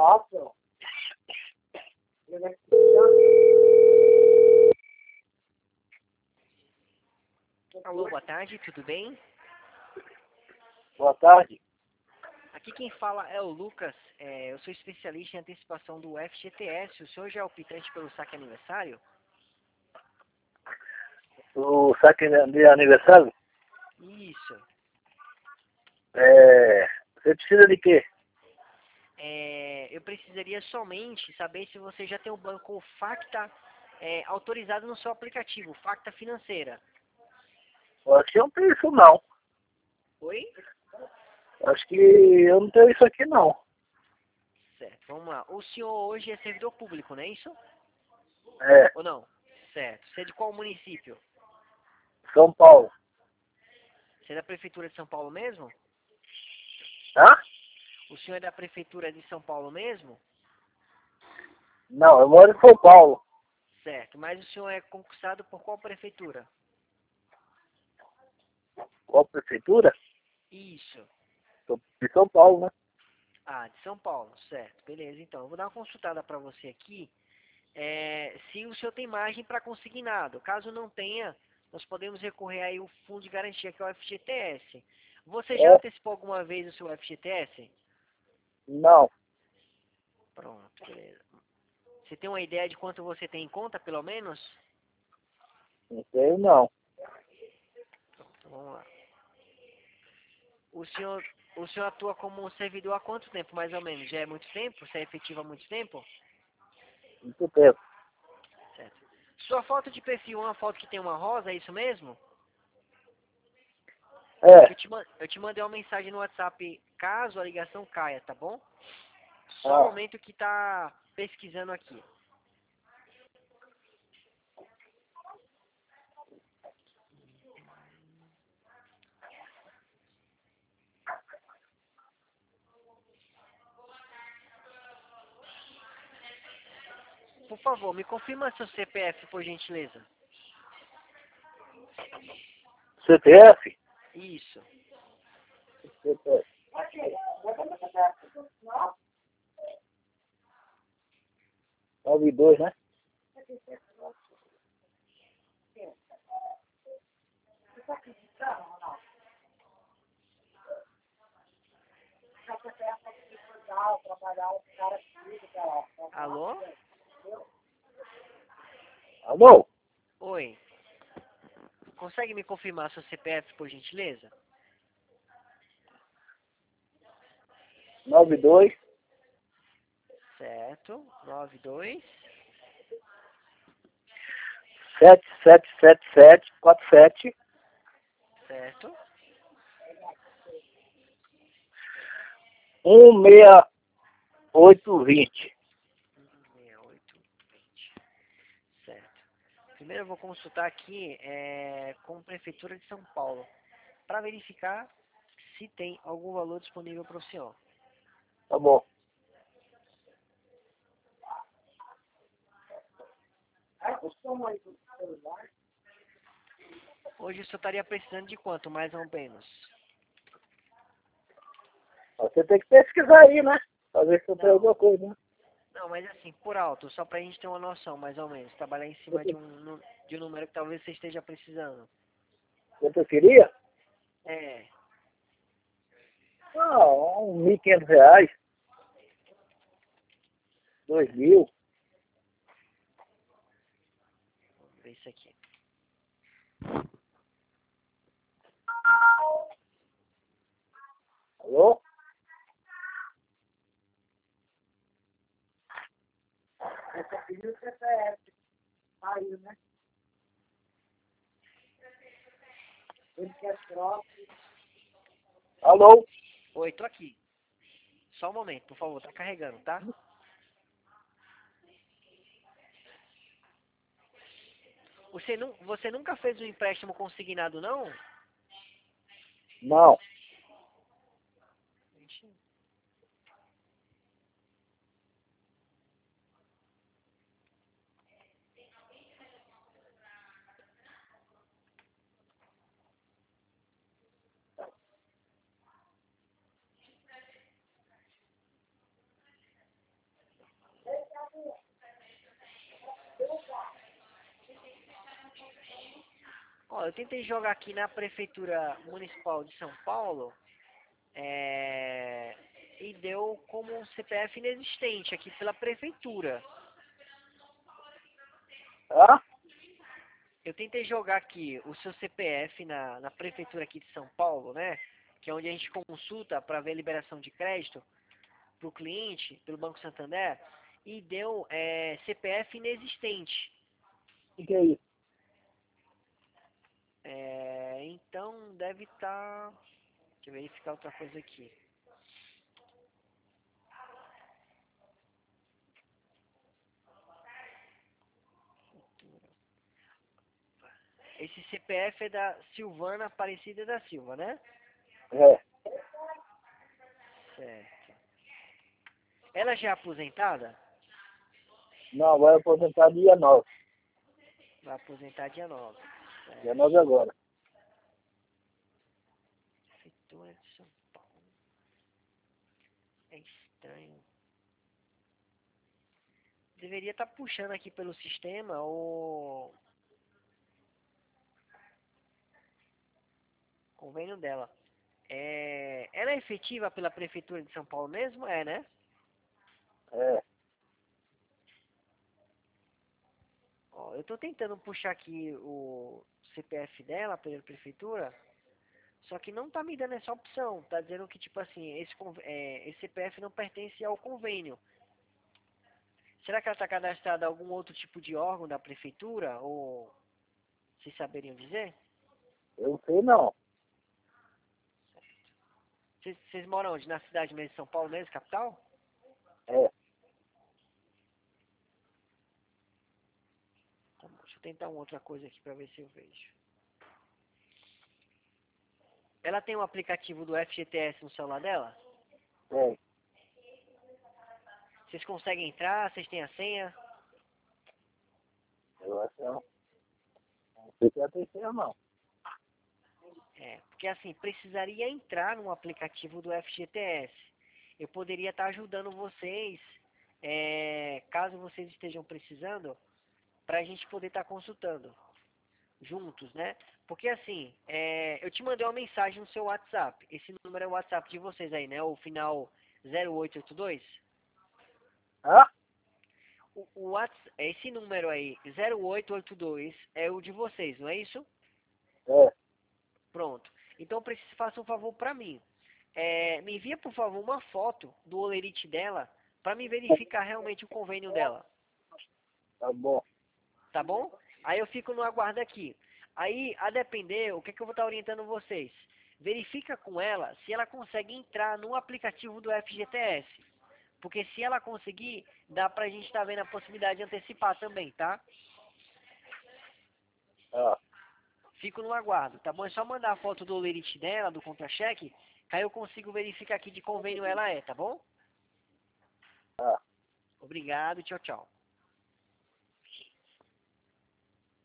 Alô, boa tarde, tudo bem? Boa tarde. Aqui quem fala é o Lucas, eu sou especialista em antecipação do FGTS. O senhor já é o optante pelo saque aniversário? O saque de aniversário? Isso. Você precisa de quê? Eu precisaria somente saber se você já tem o banco Facta autorizado no seu aplicativo, Facta Financeira. Acho que eu não tenho isso não. Oi? Acho que eu não tenho isso aqui não. Certo, vamos lá. O senhor hoje é servidor público, não é isso? É, Ou não? Certo. Você é de qual município? São Paulo. Você é da Prefeitura de São Paulo mesmo? Hã? O senhor é da Prefeitura de São Paulo mesmo? Não, eu moro em São Paulo. Certo. Mas o senhor é concursado por qual prefeitura? Qual prefeitura? Isso. Sou de São Paulo, né? Ah, de São Paulo. Certo. Beleza, então. Eu vou dar uma consultada para você aqui. Se o senhor tem margem para consignado. Caso não tenha, nós podemos recorrer aí ao fundo de garantia, que é o FGTS. Você já É, antecipou alguma vez o seu FGTS? não, Pronto, beleza. Você tem uma ideia de quanto você tem em conta, pelo menos? não tenho não. Então, vamos lá. O senhor atua como servidor há quanto tempo, mais ou menos? Já é muito tempo? Você é efetivo há muito tempo? Muito tempo. Certo. Sua foto de perfil é uma foto que tem uma rosa, é isso mesmo? É, Eu te mandei uma mensagem no WhatsApp caso a ligação caia, tá bom? Só um ah, momento que tá pesquisando aqui. Por favor, me confirma seu CPF, por gentileza. CPF? Isso. CPF. 92, né? Alô? Alô? Oi. Consegue me confirmar seu CPF, por gentileza? 92 Certo. 92. 777747 Certo. 16820. 6820. Certo. Primeiro eu vou consultar aqui com a Prefeitura de São Paulo para verificar se tem algum valor disponível para o senhor. Tá bom. Hoje o senhor estaria precisando de quanto, mais ou menos? Você tem que pesquisar aí, né? Pra ver se eu tenho Não, alguma coisa, né? não, mas assim, por alto, só para a gente ter uma noção, mais ou menos. Trabalhar em cima de um número que talvez você esteja precisando. Quanto eu queria? É, Ah, uns R$ 1.500. 2.000. vamos ver isso aqui. Alô? Alô? Oi, tô aqui. Só um momento, por favor, tá carregando, tá? Você nunca fez um empréstimo consignado, não? Não. Ó, eu tentei jogar aqui na Prefeitura Municipal de São Paulo, e deu como um CPF inexistente aqui pela Prefeitura. Hã? Eu tentei jogar aqui o seu CPF na Prefeitura aqui de São Paulo, né? Que é onde a gente consulta para ver a liberação de crédito para o cliente, pelo Banco Santander, e deu CPF inexistente. O que é isso? Então deve estar... Deixa eu verificar outra coisa aqui. Esse CPF é da Silvana Aparecida da Silva, né? É. Certo. Ela já é aposentada? Não, vai aposentar dia 9. Vai aposentar dia 9. Dia 9 agora. Prefeitura de São Paulo. É estranho. Deveria estar puxando aqui pelo sistema o convênio dela. Ela é efetiva pela Prefeitura de São Paulo mesmo? É, né? É. Ó, eu estou tentando puxar aqui o CPF dela pela Prefeitura, só que não está me dando essa opção. Está dizendo que, tipo assim, esse CPF não pertence ao convênio. Será que ela está cadastrada em algum outro tipo de órgão da Prefeitura? Ou vocês saberiam dizer? Eu não sei não. Vocês moram onde? Na cidade mesmo de São Paulo mesmo, capital? É. Tá bom, deixa eu tentar uma outra coisa aqui para ver se eu vejo. Ela tem um aplicativo do FGTS no celular dela? É. Vocês conseguem entrar? Vocês têm a senha? Eu acho que não. Não sei se atenção não. Porque assim, precisaria entrar no aplicativo do FGTS. Eu poderia estar ajudando vocês, caso vocês estejam precisando, para a gente poder estar consultando juntos, né? Porque assim, eu te mandei uma mensagem no seu WhatsApp. Esse número é o WhatsApp de vocês aí, né? O final 0882. Hã? Esse número aí, 0882, é o de vocês, não é isso? É. Pronto. Então, preciso faça um favor para mim. Me envia, por favor, uma foto do olerite dela para me verificar realmente o convênio dela. Tá bom. Tá bom? Aí eu fico no aguardo aqui. Aí, a depender, o que, que eu vou estar orientando vocês? Verifica com ela se ela consegue entrar no aplicativo do FGTS. Porque se ela conseguir, dá pra gente estar vendo a possibilidade de antecipar também, tá? Tá. Fico no aguardo, tá bom? É só mandar a foto do olerite dela, do contra-cheque, que aí eu consigo verificar aqui de convênio ela é, tá bom? Tá. Obrigado, tchau, tchau.